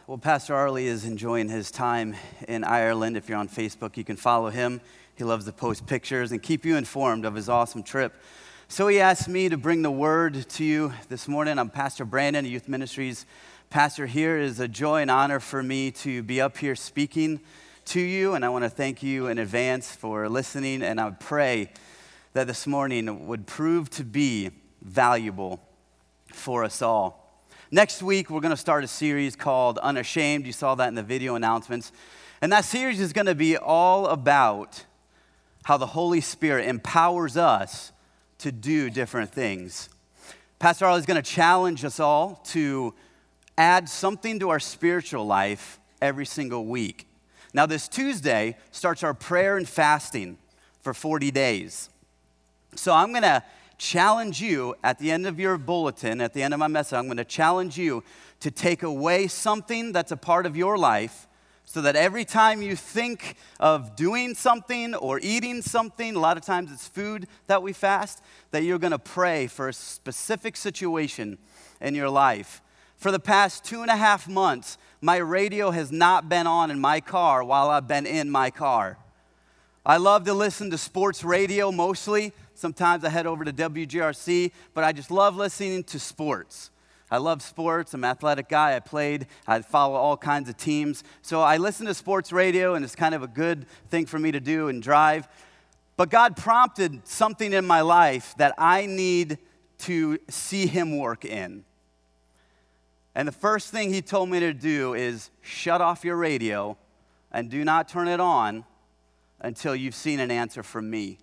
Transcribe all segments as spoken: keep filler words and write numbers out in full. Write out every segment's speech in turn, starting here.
Well, Pastor Arlie is enjoying his time in Ireland. If you're on Facebook, you can follow him. He loves to post pictures and keep you informed of his awesome trip. So he asked me to bring the word to you this morning. I'm Pastor Brandon, Youth Ministries pastor here. It is a joy and honor for me to be up here speaking to you, and I want to thank you in advance for listening, and I pray that this morning would prove to be valuable for us all. Next week, we're going to start a series called Unashamed. You saw that in the video announcements. And that series is going to be all about how the Holy Spirit empowers us to do different things. Pastor Arlie is going to challenge us all to add something to our spiritual life every single week. Now, this Tuesday starts our prayer and fasting for forty days. So I'm going to challenge you at the end of your bulletin, at the end of my message, I'm going to challenge you to take away something that's a part of your life so that every time you think of doing something or eating something, a lot of times it's food that we fast, that you're going to pray for a specific situation in your life. For the past two and a half months, my radio has not been on in my car while I've been in my car. I love to listen to sports radio mostly. Sometimes I head over to W G R C, but I just love listening to sports. I love sports. I'm an athletic guy. I played. I follow all kinds of teams. So I listen to sports radio, and it's kind of a good thing for me to do and drive. But God prompted something in my life that I need to see Him work in. And the first thing He told me to do is shut off your radio and do not turn it on until you've seen an answer from me.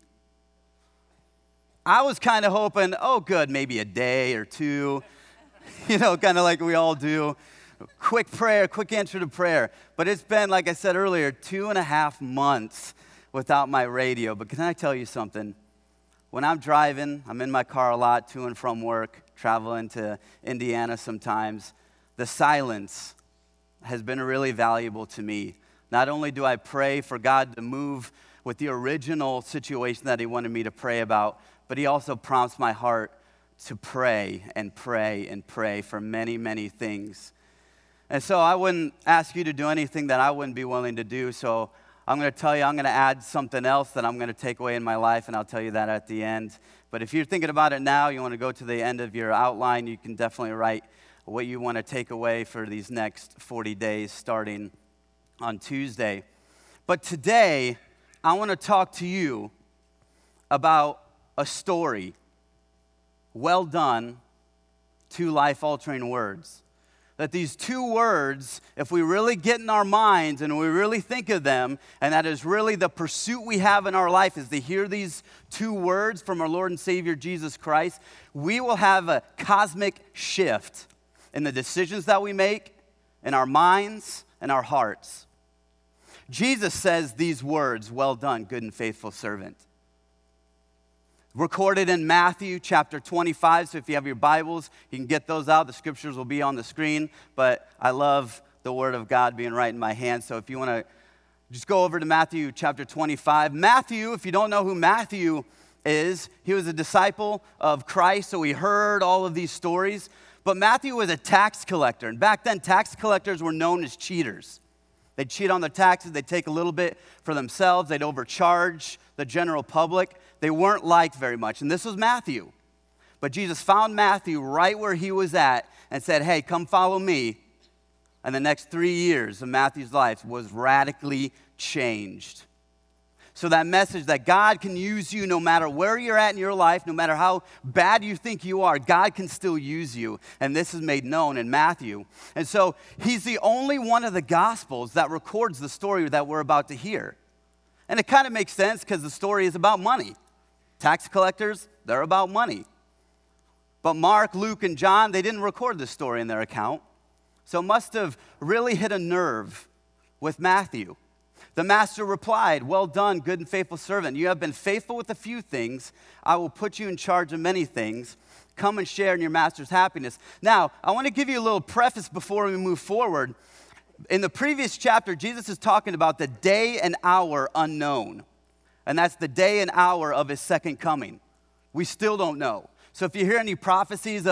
I was kind of hoping, oh, good, maybe a day or two, you know, kind of like we all do. Quick prayer, quick answer to prayer. But it's been, like I said earlier, two and a half months without my radio. But can I tell you something? When I'm driving, I'm in my car a lot, to and from work, traveling to Indiana sometimes, the silence has been really valuable to me. Not only do I pray for God to move with the original situation that He wanted me to pray about, but He also prompts my heart to pray and pray and pray for many, many things. And so I wouldn't ask you to do anything that I wouldn't be willing to do. So I'm going to tell you, I'm going to add something else that I'm going to take away in my life, and I'll tell you that at the end. But if you're thinking about it now, you want to go to the end of your outline, you can definitely write what you want to take away for these next forty days starting on Tuesday. But today, I want to talk to you about a story. Well done, two life-altering words. That these two words, if we really get in our minds and we really think of them, and that is really the pursuit we have in our life, is to hear these two words from our Lord and Savior Jesus Christ, we will have a cosmic shift in the decisions that we make, in our minds, and our hearts. Jesus says these words, well done, good and faithful servant. Recorded in Matthew chapter twenty-five, so if you have your Bibles, you can get those out. The scriptures will be on the screen, but I love the Word of God being right in my hand, so if you want to just go over to Matthew chapter twenty-five. Matthew, if you don't know who Matthew is, he was a disciple of Christ, so he heard all of these stories, but Matthew was a tax collector, and back then, tax collectors were known as cheaters. They'd cheat on their taxes, they'd take a little bit for themselves, they'd overcharge the general public. They weren't liked very much, and this was Matthew. But Jesus found Matthew right where he was at and said, hey, come follow me. And the next three years of Matthew's life was radically changed. So that message that God can use you no matter where you're at in your life, no matter how bad you think you are, God can still use you. And this is made known in Matthew. And so he's the only one of the Gospels that records the story that we're about to hear. And it kind of makes sense because the story is about money. Tax collectors, they're about money. But Mark, Luke, and John, they didn't record this story in their account. So it must have really hit a nerve with Matthew. The master replied, well done, good and faithful servant. You have been faithful with a few things. I will put you in charge of many things. Come and share in your master's happiness. Now, I want to give you a little preface before we move forward. In the previous chapter, Jesus is talking about the day and hour unknown. And that's the day and hour of His second coming. We still don't know. So if you hear any prophecies of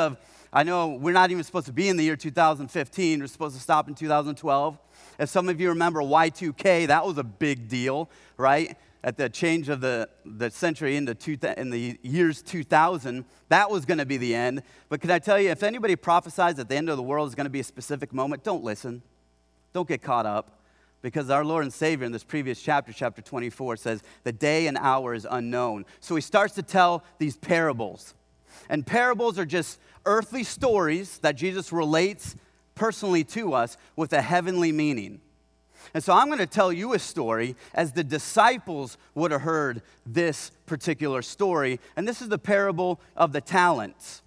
I know we're not even supposed to be in the year two thousand fifteen. We're supposed to stop in two thousand twelve. If some of you remember Y two K, that was a big deal, right? At the change of the, the century into two, in the years two thousand, that was going to be the end. But can I tell you, if anybody prophesies that the end of the world is going to be a specific moment, don't listen. Don't get caught up. Because our Lord and Savior in this previous chapter, chapter twenty-four, says the day and hour is unknown. So he starts to tell these parables. And parables are just earthly stories that Jesus relates personally to us with a heavenly meaning. And so I'm going to tell you a story as the disciples would have heard this particular story. And this is the parable of the talents.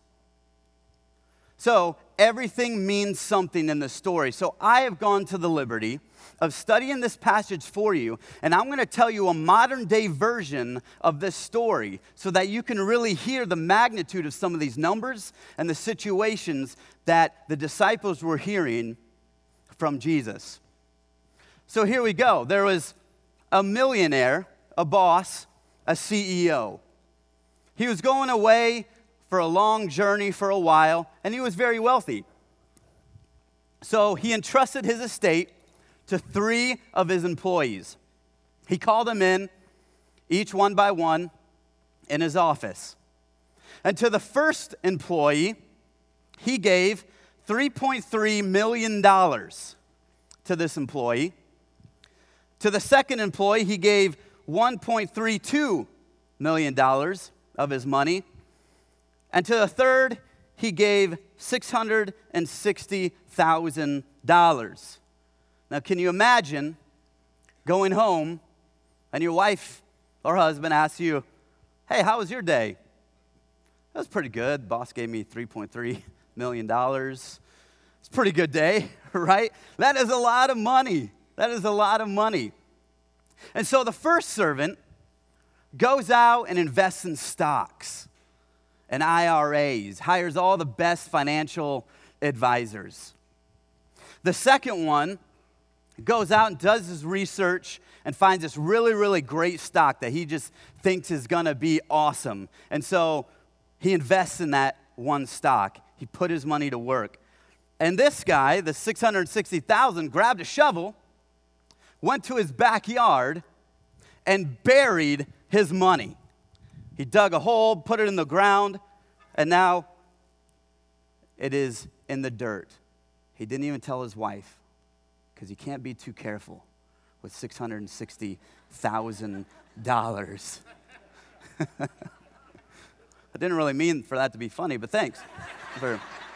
So everything means something in the story. So I have gone to the liberty of studying this passage for you, and I'm going to tell you a modern day version of this story so that you can really hear the magnitude of some of these numbers and the situations that the disciples were hearing from Jesus. So here we go. There was a millionaire, a boss, a C E O. He was going away for a long journey for a while, and he was very wealthy. So he entrusted his estate to three of his employees. He called them in, each one by one, in his office. And to the first employee, he gave three point three million dollars to this employee. To the second employee, he gave one point three two million dollars of his money. And to the third, he gave six hundred sixty thousand dollars. Now, can you imagine going home and your wife or husband asks you, hey, how was your day? That was pretty good. Boss gave me three point three million dollars. It's a pretty good day, right? That is a lot of money. That is a lot of money. And so the first servant goes out and invests in stocks and I R As, hires all the best financial advisors. The second one goes out and does his research and finds this really, really great stock that he just thinks is going to be awesome. And so he invests in that one stock. He put his money to work. And this guy, the six hundred sixty thousand dollars, grabbed a shovel, went to his backyard, and buried his money. He dug a hole, put it in the ground, and now it is in the dirt. He didn't even tell his wife, because you can't be too careful with six hundred sixty thousand dollars. I didn't really mean for that to be funny, but thanks. for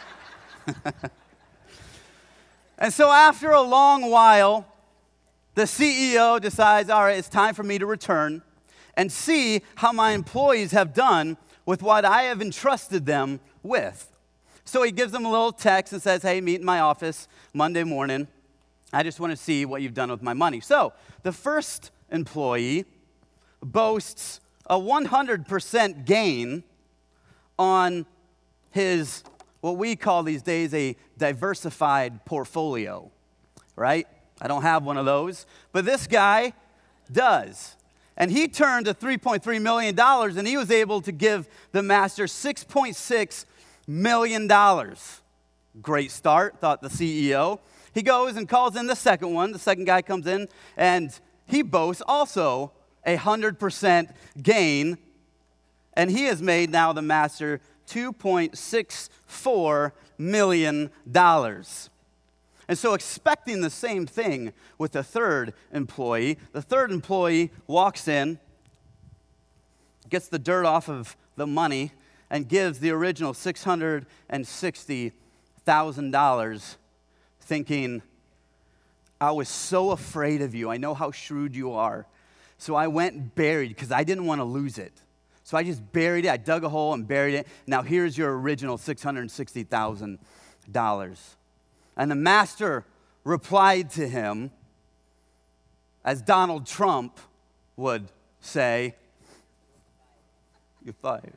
And so after a long while, the C E O decides, all right, it's time for me to return and see how my employees have done with what I have entrusted them with. So he gives them a little text and says, hey, meet in my office Monday morning. I just want to see what you've done with my money. So the first employee boasts a one hundred percent gain on his, what we call these days, a diversified portfolio, right? I don't have one of those, but this guy does. And he turned to three point three million dollars, and he was able to give the master six point six million dollars. Great start, thought the C E O. He goes and calls in the second one. The second guy comes in, and he boasts also a one hundred percent gain, and he has made now the master two point six four million dollars. And so expecting the same thing with the third employee, the third employee walks in, gets the dirt off of the money, and gives the original six hundred sixty thousand dollars, thinking, I was so afraid of you. I know how shrewd you are. So I went and buried because I didn't want to lose it. So I just buried it. I dug a hole and buried it. Now here's your original six hundred sixty thousand dollars. And the master replied to him, as Donald Trump would say, you're fired.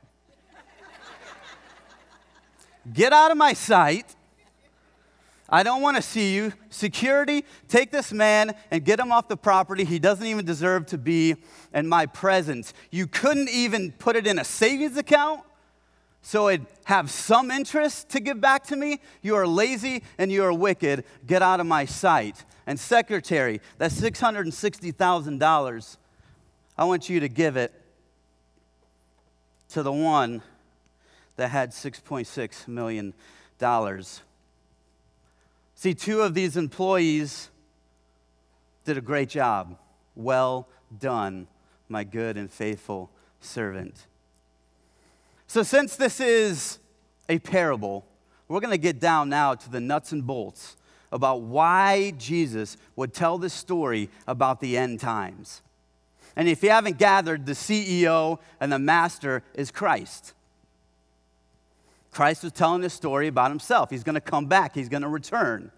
Get out of my sight. I don't want to see you. Security, take this man and get him off the property. He doesn't even deserve to be in my presence. You couldn't even put it in a savings account. so it'd have some interest to give back to me? You are lazy and you are wicked. Get out of my sight. And secretary, that's six hundred sixty thousand dollars. I want you to give it to the one that had six point six million dollars. See, two of these employees did a great job. Well done, my good and faithful servant. So since this is a parable, we're going to get down now to the nuts and bolts about why Jesus would tell this story about the end times. And if you haven't gathered, the C E O and the master is Christ. Christ was telling this story about himself. He's going to come back. He's going to return.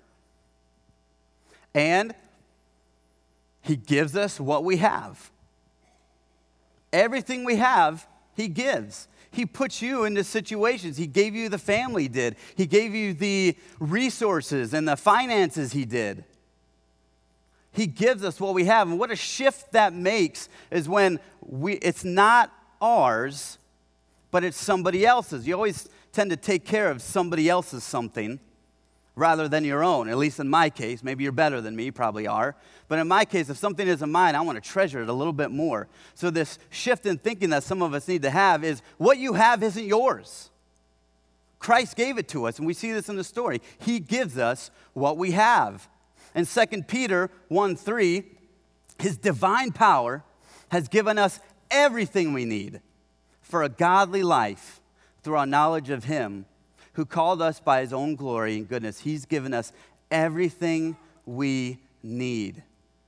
And he gives us what we have. Everything we have, he gives. He puts you into situations. He gave you the family, he did. He gave you the resources and the finances, he did. He gives us what we have. And what a shift that makes is when we it's not ours, but it's somebody else's. You always tend to take care of somebody else's something rather than your own, at least in my case. Maybe you're better than me, you probably are. But in my case, if something isn't mine, I want to treasure it a little bit more. So this shift in thinking that some of us need to have is what you have isn't yours. Christ gave it to us, and we see this in the story. He gives us what we have. In Second Peter one three, his divine power has given us everything we need for a godly life through our knowledge of him who called us by his own glory and goodness. He's given us everything we need.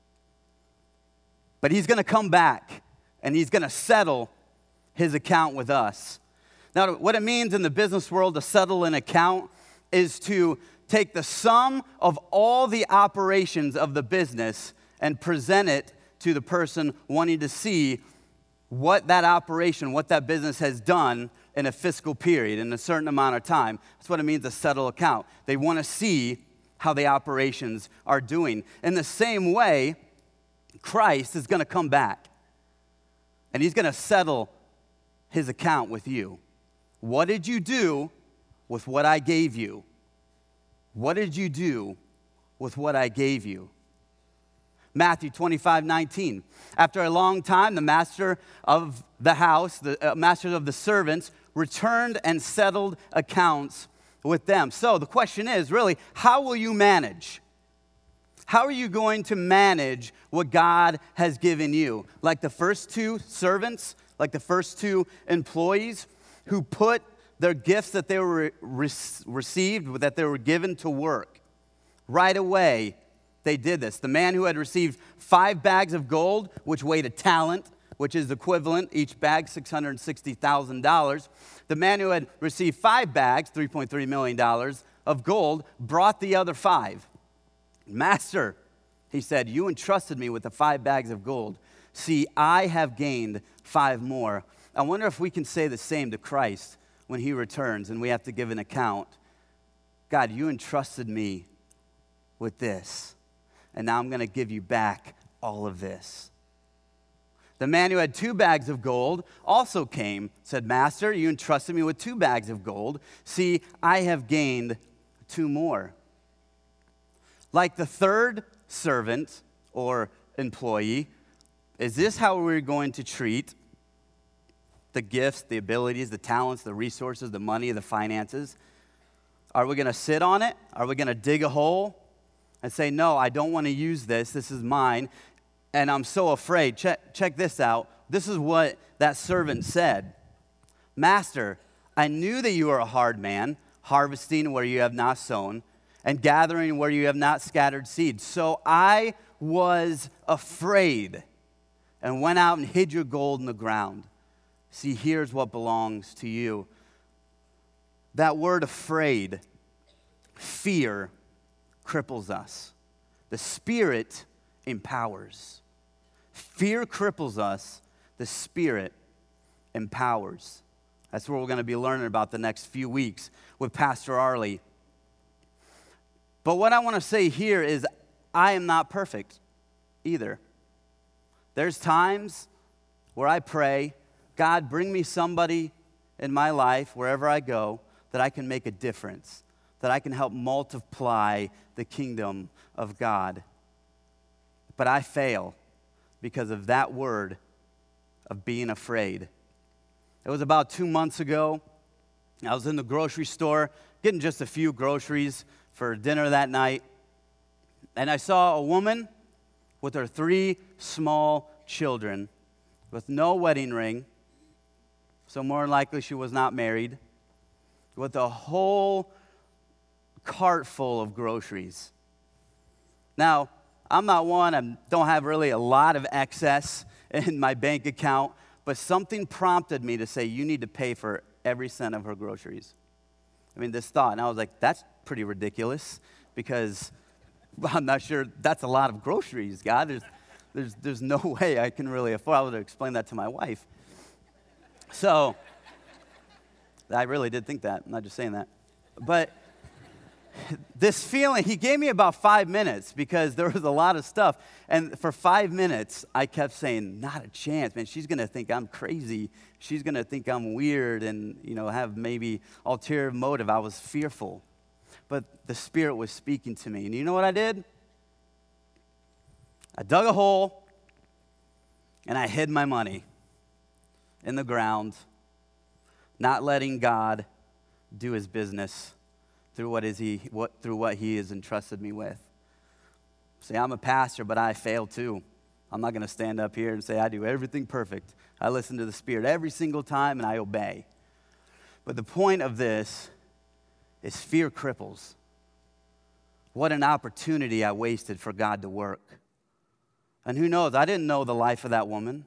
But he's going to come back, and he's going to settle his account with us. Now, what it means in the business world to settle an account is to take the sum of all the operations of the business and present it to the person wanting to see what that operation, what that business has done in a fiscal period, in a certain amount of time. That's what it means to settle account. They want to see how the operations are doing. In the same way, Christ is going to come back, and he's going to settle his account with you. What did you do with what I gave you? What did you do with what I gave you? Matthew twenty-five nineteen. After a long time, the master of the house, the uh, master of the servants, returned and settled accounts with them. So the question is really, how will you manage? How are you going to manage what God has given you? Like the first two servants, like the first two employees who put their gifts that they were re- received, that they were given to work. Right away, they did this. The man who had received five bags of gold, which weighed a talent, which is equivalent, each bag, six hundred sixty thousand dollars. The man who had received five bags, three point three million dollars of gold, brought the other five. Master, he said, you entrusted me with the five bags of gold. See, I have gained five more. I wonder if we can say the same to Christ when he returns and we have to give an account. God, you entrusted me with this, and now I'm going to give you back all of this. The man who had two bags of gold also came, said, Master, you entrusted me with two bags of gold. See, I have gained two more. Like the third servant or employee, is this how we're going to treat the gifts, the abilities, the talents, the resources, the money, the finances? Are we going to sit on it? Are we going to dig a hole and say, no, I don't want to use this. This is mine. And I'm so afraid. Check, check this out. This is what that servant said. Master, I knew that you are a hard man, harvesting where you have not sown, and gathering where you have not scattered seed. So I was afraid and went out and hid your gold in the ground. See, here's what belongs to you. That word afraid, fear, cripples us. The Spirit empowers. Fear cripples us. The Spirit empowers. That's what we're going to be learning about the next few weeks with Pastor Arlie. But what I want to say here is I am not perfect either. There's times where I pray, God, bring me somebody in my life, wherever I go, that I can make a difference, that I can help multiply the kingdom of God. But I fail because of that word of being afraid. It was about two months ago. I was in the grocery store getting just a few groceries for dinner that night. And I saw a woman with her three small children with no wedding ring. So more than likely she was not married. With a whole cart full of groceries. Now, I'm not one, I don't have really a lot of excess in my bank account, but something prompted me to say, you need to pay for every cent of her groceries. I mean, this thought, and I was like, that's pretty ridiculous, because I'm not sure, that's a lot of groceries, God. There's, there's, there's no way I can really afford. I would have explained that to my wife. So, I really did think that. I'm not just saying that. But this feeling, he gave me about five minutes because there was a lot of stuff. And for five minutes, I kept saying, not a chance, man. She's going to think I'm crazy. She's going to think I'm weird and, you know, have maybe ulterior motive. I was fearful. But the Spirit was speaking to me. And you know what I did? I dug a hole and I hid my money in the ground, not letting God do his business through what is he what through what he has entrusted me with. See, I'm a pastor, but I fail too. I'm not going to stand up here and say I do everything perfect. I listen to the Spirit every single time and I obey. But the point of this is fear cripples. What an opportunity I wasted for God to work. And who knows, I didn't know the life of that woman.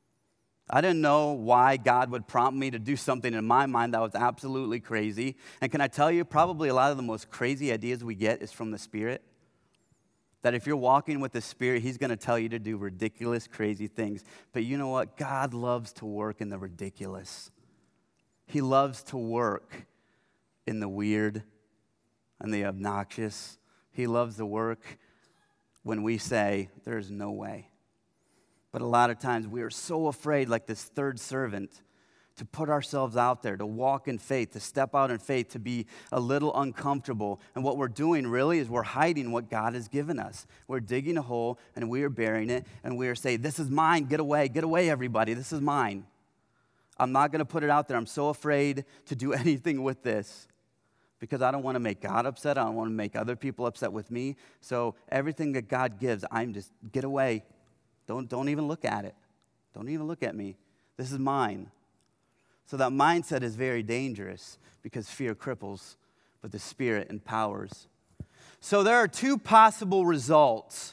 I didn't know why God would prompt me to do something in my mind that was absolutely crazy. And can I tell you, probably a lot of the most crazy ideas we get is from the Spirit. That if you're walking with the Spirit, he's going to tell you to do ridiculous, crazy things. But you know what? God loves to work in the ridiculous. He loves to work in the weird and the obnoxious. He loves to work when we say, there's no way. But a lot of times we are so afraid, like this third servant, to put ourselves out there, to walk in faith, to step out in faith, to be a little uncomfortable. And what we're doing really is we're hiding what God has given us. We're digging a hole and we are burying it and we are saying, this is mine, get away, get away everybody, this is mine. I'm not going to put it out there. I'm so afraid to do anything with this because I don't want to make God upset. I don't want to make other people upset with me. So everything that God gives, I'm just, get away. Don't, don't even look at it. Don't even look at me. This is mine. So that mindset is very dangerous because fear cripples, but the Spirit empowers. So there are two possible results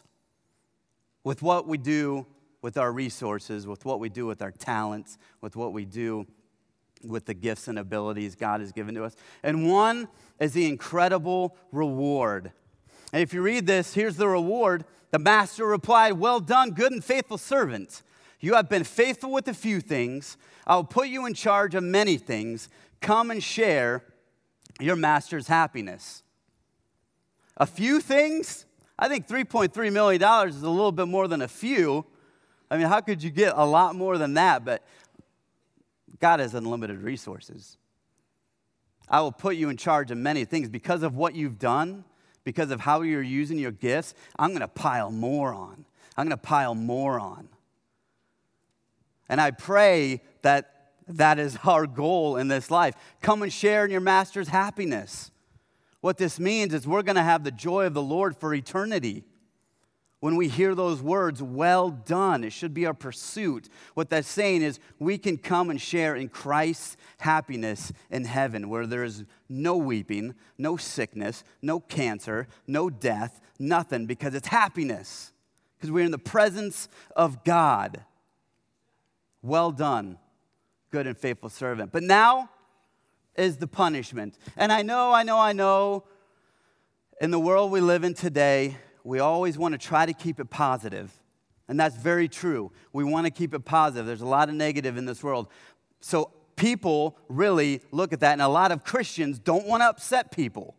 with what we do with our resources, with what we do with our talents, with what we do with the gifts and abilities God has given to us. And one is the incredible reward. And if you read this, here's the reward. The master replied, well done, good and faithful servant. You have been faithful with a few things. I will put you in charge of many things. Come and share your master's happiness. A few things? I think three point three million dollars is a little bit more than a few. I mean, how could you get a lot more than that? But God has unlimited resources. I will put you in charge of many things because of what you've done. Because of how you're using your gifts, I'm going to pile more on. I'm going to pile more on. And I pray that that is our goal in this life. Come and share in your master's happiness. What this means is we're going to have the joy of the Lord for eternity. When we hear those words, well done, it should be our pursuit. What that's saying is we can come and share in Christ's happiness in heaven, where there is no weeping, no sickness, no cancer, no death, nothing, because it's happiness. Because we're in the presence of God. Well done, good and faithful servant. But now is the punishment. And I know, I know, I know, in the world we live in today, we always want to try to keep it positive. And that's very true. We want to keep it positive. There's a lot of negative in this world. So people really look at that, and a lot of Christians don't want to upset people.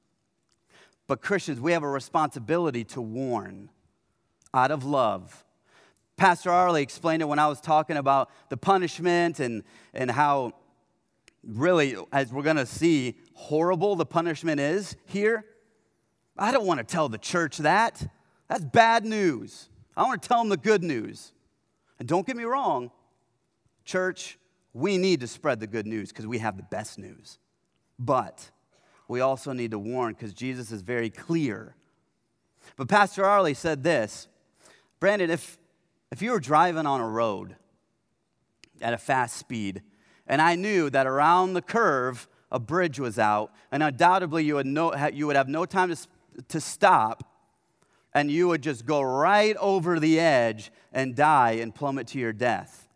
But Christians, we have a responsibility to warn out of love. Pastor Arley explained it when I was talking about the punishment and, and how really, as we're going to see, horrible the punishment is here. I don't want to tell the church that. That's bad news. I want to tell them the good news. And don't get me wrong, church, we need to spread the good news because we have the best news. But we also need to warn because Jesus is very clear. But Pastor Arley said this, Brandon, if, if you were driving on a road at a fast speed, and I knew that around the curve a bridge was out, and undoubtedly you would, no, you would have no time to, to stop, and you would just go right over the edge and die and plummet to your death.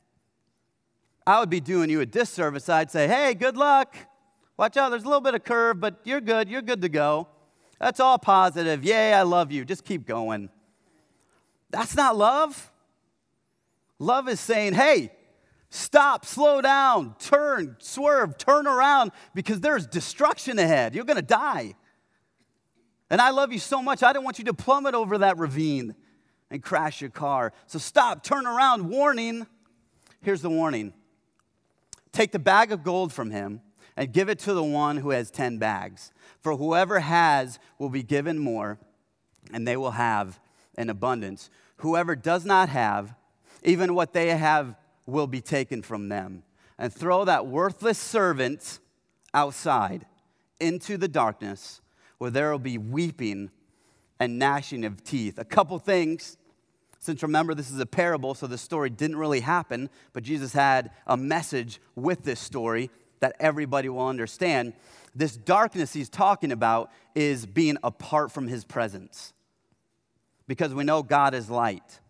I would be doing you a disservice. I'd say, hey, good luck. Watch out, there's a little bit of curve, but you're good. You're good to go. That's all positive. Yay, I love you. Just keep going. That's not love. Love is saying, hey, stop, slow down, turn, swerve, turn around, because there's destruction ahead. You're going to die. And I love you so much, I don't want you to plummet over that ravine and crash your car. So stop, turn around, warning. Here's the warning. Take the bag of gold from him and give it to the one who has ten bags. For whoever has will be given more, and they will have in abundance. Whoever does not have, even what they have will be taken from them. And throw that worthless servant outside into the darkness, where there will be weeping and gnashing of teeth. A couple things, since remember this is a parable, so the story didn't really happen, but Jesus had a message with this story that everybody will understand. This darkness he's talking about is being apart from his presence, because we know God is light.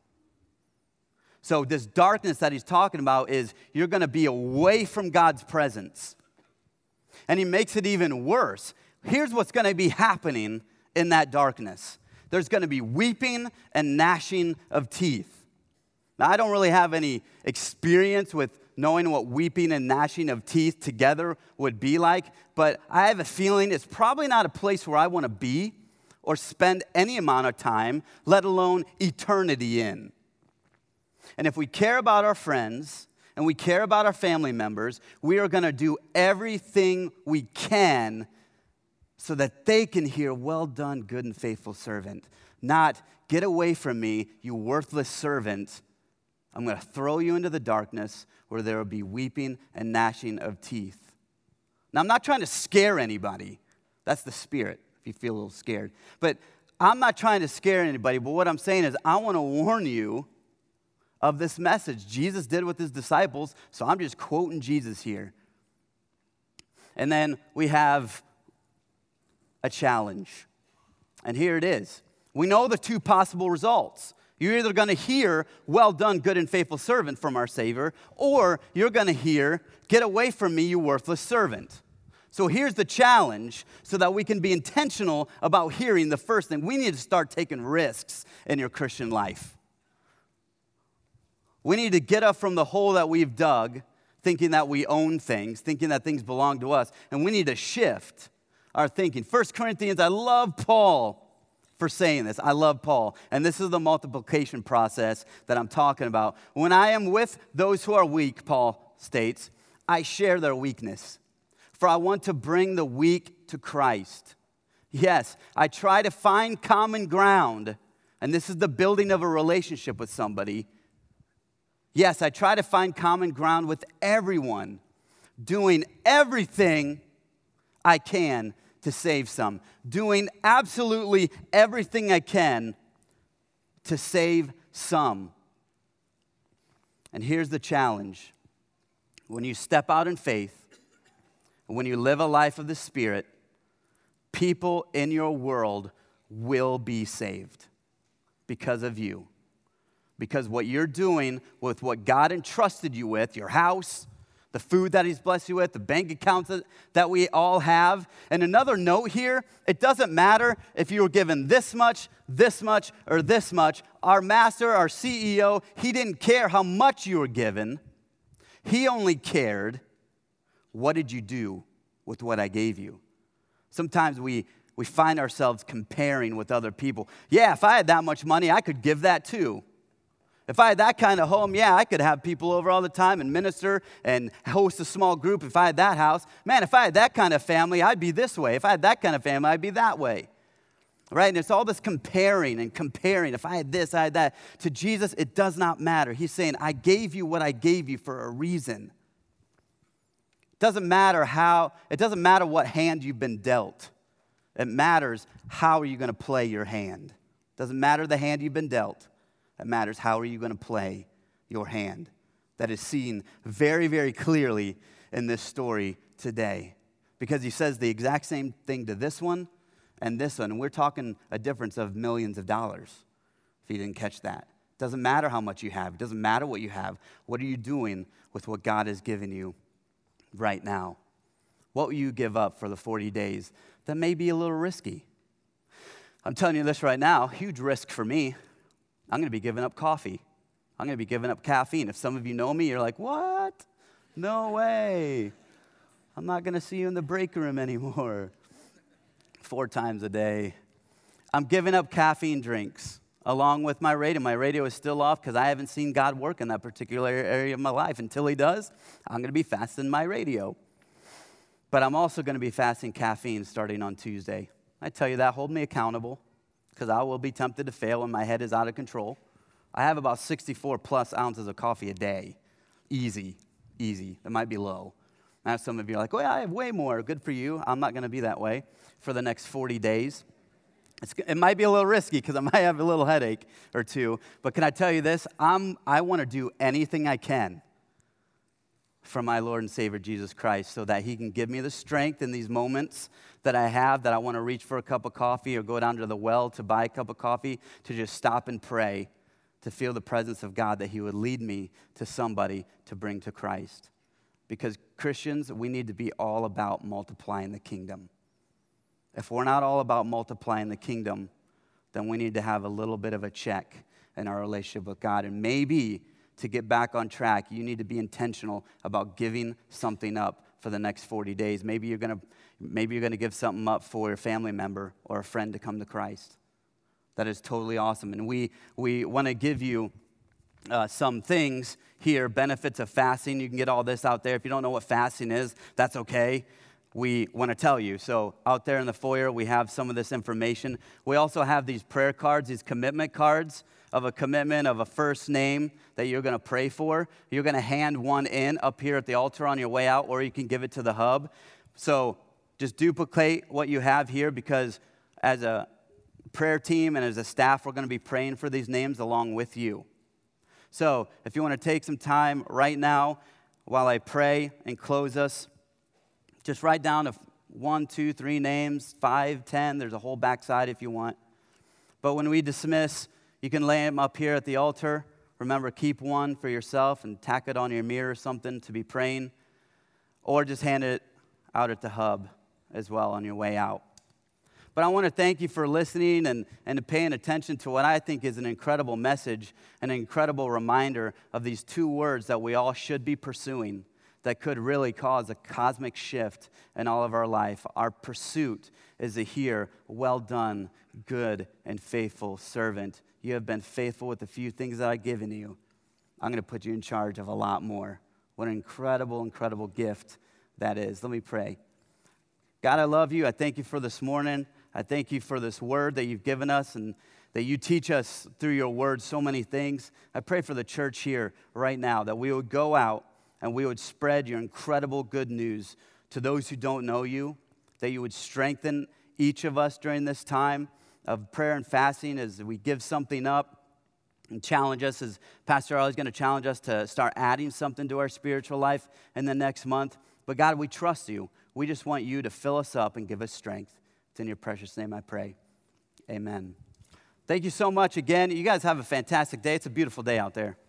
So this darkness that he's talking about is you're going to be away from God's presence. And he makes it even worse. Here's what's going to be happening in that darkness. There's going to be weeping and gnashing of teeth. Now, I don't really have any experience with knowing what weeping and gnashing of teeth together would be like, but I have a feeling it's probably not a place where I want to be or spend any amount of time, let alone eternity in. And if we care about our friends and we care about our family members, we are going to do everything we can so that they can hear, well done, good and faithful servant. Not, get away from me, you worthless servant. I'm going to throw you into the darkness where there will be weeping and gnashing of teeth. Now, I'm not trying to scare anybody. That's the spirit, if you feel a little scared. But I'm not trying to scare anybody, but what I'm saying is I want to warn you of this message Jesus did with his disciples, so I'm just quoting Jesus here. And then we have a challenge. And here it is. We know the two possible results. You're either going to hear, well done, good and faithful servant from our Savior, or you're going to hear, get away from me, you worthless servant. So here's the challenge so that we can be intentional about hearing the first thing. We need to start taking risks in your Christian life. We need to get up from the hole that we've dug, thinking that we own things, thinking that things belong to us, and we need to shift our thinking. First Corinthians, I love Paul for saying this. I love Paul. And this is the multiplication process that I'm talking about. When I am with those who are weak, Paul states, I share their weakness. For I want to bring the weak to Christ. Yes, I try to find common ground. And this is the building of a relationship with somebody. Yes, I try to find common ground with everyone, doing everything I can to save some, doing absolutely everything I can to save some. And here's the challenge. When you step out in faith, when you live a life of the Spirit, people in your world will be saved because of you. Because what you're doing with what God entrusted you with, your house, the food that he's blessed you with, the bank accounts that, that we all have. And another note here, it doesn't matter if you were given this much, this much, or this much. Our master, our C E O, he didn't care how much you were given. He only cared, what did you do with what I gave you? Sometimes we, we find ourselves comparing with other people. Yeah, if I had that much money, I could give that too. If I had that kind of home, yeah, I could have people over all the time and minister and host a small group if I had that house. Man, if I had that kind of family, I'd be this way. If I had that kind of family, I'd be that way. Right? And it's all this comparing and comparing. If I had this, I had that. To Jesus, it does not matter. He's saying, I gave you what I gave you for a reason. It doesn't matter how, it doesn't matter what hand you've been dealt. It matters how are you going to play your hand. It doesn't matter the hand you've been dealt. It matters how are you going to play your hand. That is seen very, very clearly in this story today. Because he says the exact same thing to this one and this one. And we're talking a difference of millions of dollars, if you didn't catch that. It doesn't matter how much you have. It doesn't matter what you have. What are you doing with what God has given you right now? What will you give up for the forty days that may be a little risky? I'm telling you this right now, huge risk for me. I'm going to be giving up coffee. I'm going to be giving up caffeine. If some of you know me, you're like, what? No way. I'm not going to see you in the break room anymore. Four times a day. I'm giving up caffeine drinks along with my radio. My radio is still off because I haven't seen God work in that particular area of my life. Until he does, I'm going to be fasting my radio. But I'm also going to be fasting caffeine starting on Tuesday. I tell you that, hold me accountable, because I will be tempted to fail when my head is out of control. I have about sixty-four plus ounces of coffee a day. Easy, easy. It might be low. Now some of you are like, well, I have way more. Good for you. I'm not going to be that way for the next forty days. It's, it might be a little risky because I might have a little headache or two. But can I tell you this? I'm, I want to do anything I can for my Lord and Savior Jesus Christ so that he can give me the strength in these moments that I have, that I want to reach for a cup of coffee or go down to the well to buy a cup of coffee, to just stop and pray, to feel the presence of God, that he would lead me to somebody to bring to Christ. Because Christians, we need to be all about multiplying the kingdom. If we're not all about multiplying the kingdom, then we need to have a little bit of a check in our relationship with God. And maybe to get back on track, you need to be intentional about giving something up for the next forty days. Maybe you're gonna, maybe you're gonna give something up for a family member or a friend to come to Christ. That is totally awesome. And we we want to give you uh, some things here, benefits of fasting. You can get all this out there. If you don't know what fasting is, that's okay. We want to tell you. So out there in the foyer, we have some of this information. We also have these prayer cards, these commitment cards of a commitment of a first name that you're going to pray for. You're going to hand one in up here at the altar on your way out, or you can give it to the hub. So just duplicate what you have here, because as a prayer team and as a staff, we're going to be praying for these names along with you. So if you want to take some time right now while I pray and close us, just write down a one, two, three names, five, ten. There's a whole backside if you want. But when we dismiss, you can lay them up here at the altar. Remember, keep one for yourself and tack it on your mirror or something to be praying. Or just hand it out at the hub as well on your way out. But I want to thank you for listening and, and paying attention to what I think is an incredible message, an incredible reminder of these two words that we all should be pursuing that could really cause a cosmic shift in all of our life. Our pursuit is to hear, well done, good and faithful servant. You have been faithful with the few things that I've given you. I'm going to put you in charge of a lot more. What an incredible, incredible gift that is. Let me pray. God, I love you. I thank you for this morning. I thank you for this word that you've given us and that you teach us through your word so many things. I pray for the church here right now that we would go out and we would spread your incredible good news to those who don't know you, that you would strengthen each of us during this time of prayer and fasting as we give something up, and challenge us, as Pastor Ali is going to challenge us to start adding something to our spiritual life in the next month. But God, we trust you. We just want you to fill us up and give us strength. It's in your precious name I pray. Amen. Thank you so much again. You guys have a fantastic day. It's a beautiful day out there.